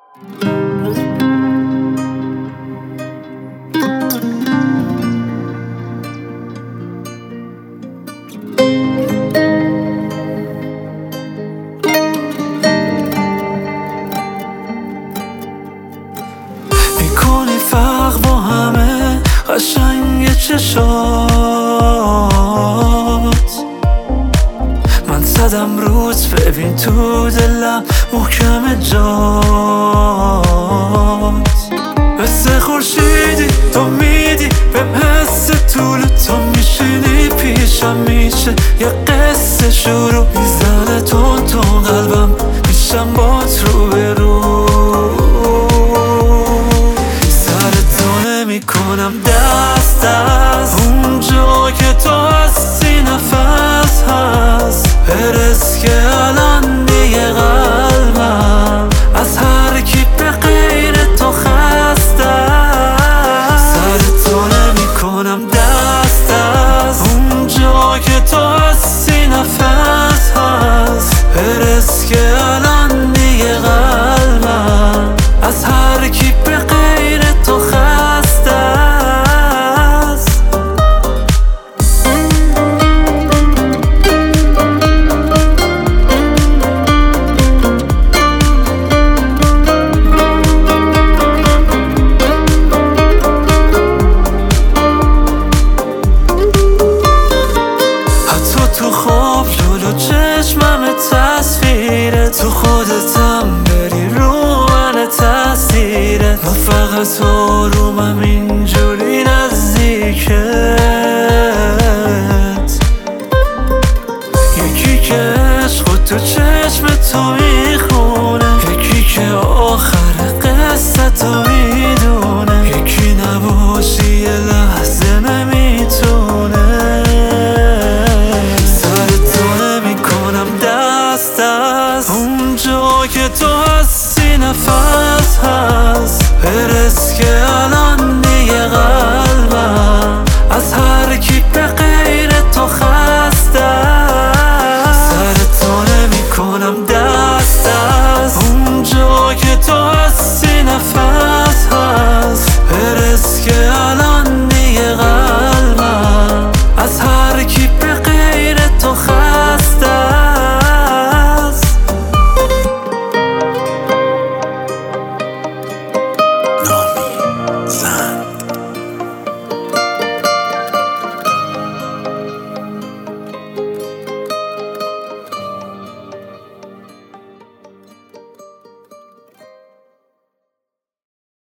میکنی فرق با همه قشنگ چشات، من زدم روز ببین تو دلم محکم جات. مثل خورشیدی تو میدی بهم حس طول، تو میشینی پیشم میشه یه قصه شروع. میزنه تون تون قلبم میشم بات رو به رو، سرتو نمیکنم دست از اونجا که تو هستی. نفس هست برس که الان دیگه قلبم از هر کی به غیر تو خسته است. سرتو نمیکنم دست از اونجا که تو هستی. نفس هست برس که الان دیگه قلبم از هر کی به غیر تو خسته است. حتی تو خواب جلو چشمم تصویره، تو خودتم بری رو من تاثیرت. من فقط آرومم اینجوری نزدیکت، یکی که عشق تو چشم تو میخونه، یکی که آخر قصه تو میدونه، یکی نباشی یه لحظه نمیتونه. سرتو نمیکنم دست از اونجا که تو هستی. نفس هست برس که